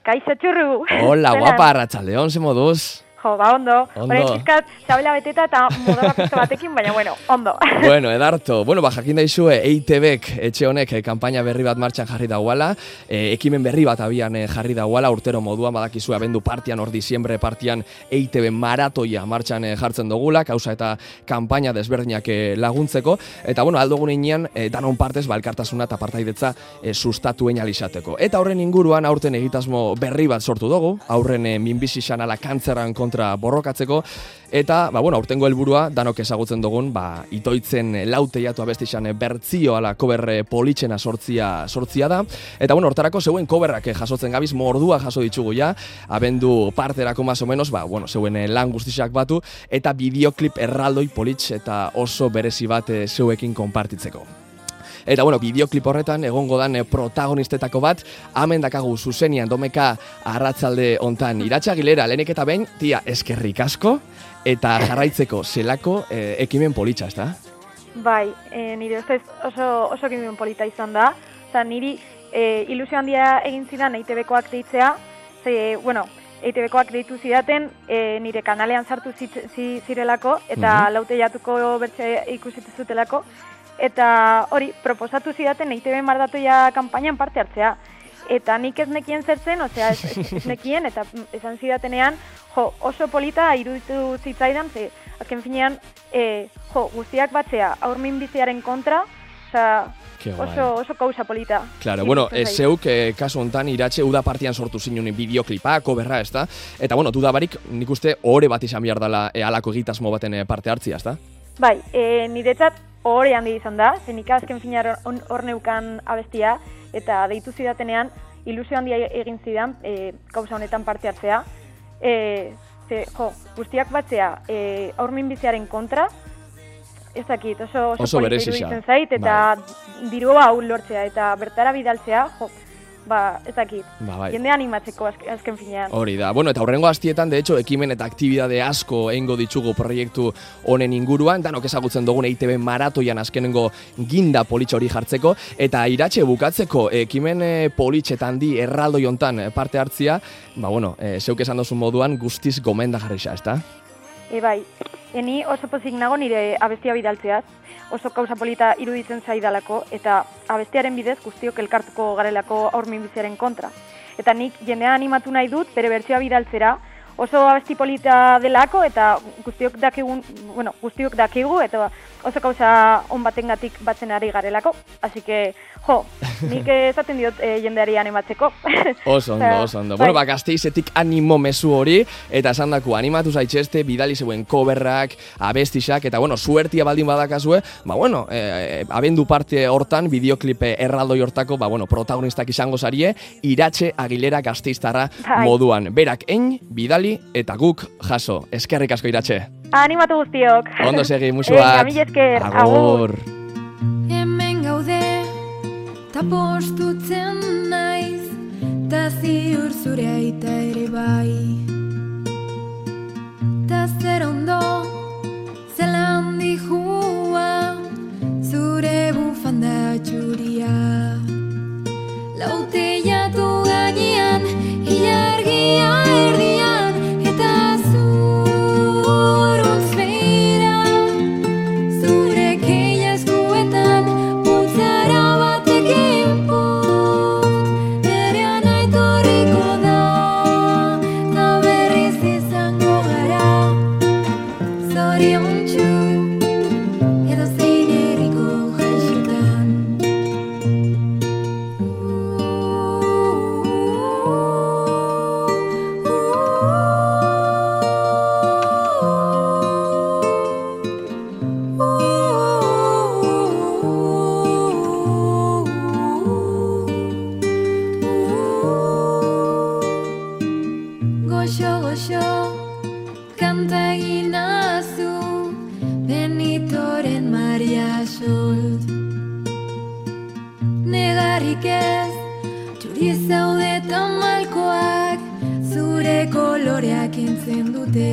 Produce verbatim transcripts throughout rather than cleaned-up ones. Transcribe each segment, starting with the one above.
Kaixo txurru. Hola, guapa, arratsaldeon, ze moduz? Jo, ba, ondo. Horrein pizkat, zabela beteta eta modora pizka batekin, baina, bueno, ondo. Bueno, edarto. Bueno, ba, jakin daizue, E I T Bek etxe honek eh, kanpaina berri bat martxan jarri dauala, eh, ekimen berri bat abian eh, jarri dauala, urtero moduan, badakizue, abendu partian, hor diziembre partian, E I T B maratoia martxan eh, jartzen dugula, kausa eta kanpaina desberdinak eh, laguntzeko, eta, bueno, aldogun inean, eh, danon partez, ba, elkartasuna eta partaidetza eh, sustatu einalizateko. Eta horren inguruan, aurten egitasmo berri bat sortu dugu, aurren eh, minbizi xanala kantzerran kontra borrokatzeko, eta, ba, bueno, aurtengo helburua danok ezagutzen dugun, ba, itoitzen lauteiatu abestixan bertzio ala kober politxena sortzia, sortzia da, eta, bueno, hortarako zeuen koberrak jasotzen gabiz, mordua jaso ditugu ja, abendu parterako más o menos, ba, bueno, zeuen lan guztixak batu, eta bideoklip erraldoi politx eta oso berezi bat zeuekin konpartitzeko. Eta, bueno, bideoklip horretan egongo dan protagonistetako bat, hemen dakagu zuzenian domeka arratzalde hontan Iratxe Agilera, lehenik eta behin, tia, eskerrik asko, eta jarraitzeko zelako eh, ekimen politxa, ez da? Bai, e, nire ustez oso, oso ekimen polita izan da, eta niri e, ilusio handia egin zidan E I T Bkoak deitzea, ze, bueno, E I T Bkoak deitu zidaten e, nire kanalean sartu zirelako, eta mm-hmm. lauteiatuko bertxe ikusitu zutelako, eta hori, proposatu zidaten E I T B mardatoia kanpainan parte hartzea. Eta nik ez nekien zertzen, osea, ez, ez, ez nekien, eta esan zidatenean, jo, oso polita iruditu zitzaidan, ze, azken finean, e, jo, guztiak batzea, aur minbiziaren kontra, osea, oso, oso kausa polita. Claro, bueno, e, zeuk, e, kasu hontan, Iratxe, uda partian sortu zinun bideoklipa, koberra, ez da? Eta, bueno, dudabarik, nik uste, ohore bat izan behar dela e, alako egitasmo baten e, parte hartzia, ez da? Bai, e, niretzat, ohore handi izan da, zenik azken finean hor neukan abestia, eta deitu zidatenean, ilusio handia egin zidan, e, kausa honetan parte hartzea. E, ze, jo, guztiak batzea, e, aur minbiziaren kontra, ez dakit, oso, oso, oso polita iruditzen zait, eta bai. Dirua hau lortzea, eta bertara bidaltzea, jo, ba, ez dakit, ba, bai. Jende animatzeko azken, azken finean. Hori da, bueno, eta horrengo hastietan, de hecho, ekimen eta aktibidade asko eingo ditugu proiektu honen inguruan, danok ezagutzen dugun E I T B maratoian azkenengo ginda politxe hori jartzeko, eta Iratxe bukatzeko ekimen e, politxetan di erraldoi hontan parte hartzia, ba, bueno, e, zeuk esan dozun moduan guztiz gomendagarrisa, ezta? E, bai, eni oso pozik nago nire abestia bidaltzeaz, oso kausa polita iruditzen zaidalako, eta abestiaren bidez guztiok elkartuko garelako aur minbiziaren kontra. Eta nik jendea animatu nahi dut, bere bertsioa bidaltzera, oso abesti polita delako, eta guztiok dakigun, bueno, guztiok dakigu, eta oso kausa on batengatik batzen ari garelako. Así que, jo, nik esaten diot e, jendeari animatzeko. Oso ondo, oso ondo. Bueno, ba, Gasteizetik animo mezu hori, eta esan daku, animatu zaitxeste, bidali zeuen koberrak, abestixak, eta, bueno, suertia baldin badakazue, ba, bueno, e, abendu parte hortan, bideoklipe erraldoi hortako, ba, bueno, protagonistak izango zarie, Iratxe Agilera Gasteiztarra moduan. Berak ein, bidali, eta guk jaso. Eskerrik asko, Iratxe. Animatu guztiok. Ondo segi, musu bat. Mila esker, agur. Hemen gaude, ta postutzen naiz, ta ziur zure aita ere bai. Ta zer ondo, zela handi jua, zure bufanda txuria. Lauteiatu gainean, ilargia erdian, eta zuruntz behira, zure keia eskuetan, bultzara batekin put, erean aitorriko da, ta berriz izango gara, zoriontsu, edo zein herriko jaixotan. Goxo, goxo, kanta egin azu, Benitoren Maria Solt. Negarrik ez, txuri zaude tamalkoak, zure koloreak entzen dute.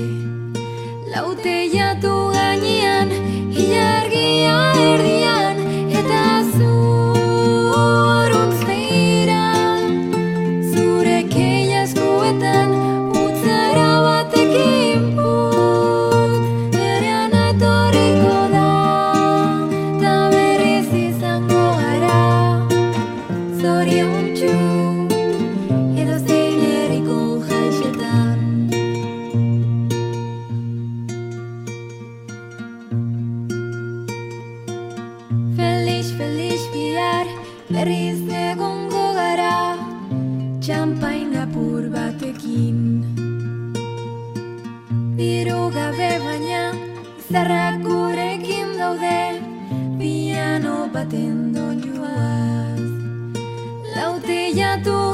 Lauteiatu gainean, ilargia erdian, eta zuruntz behira, zure ke kanpain apur batekin. Diru gabe baina izarrak gurekin daude, piano baten doinuaz. Laute jatu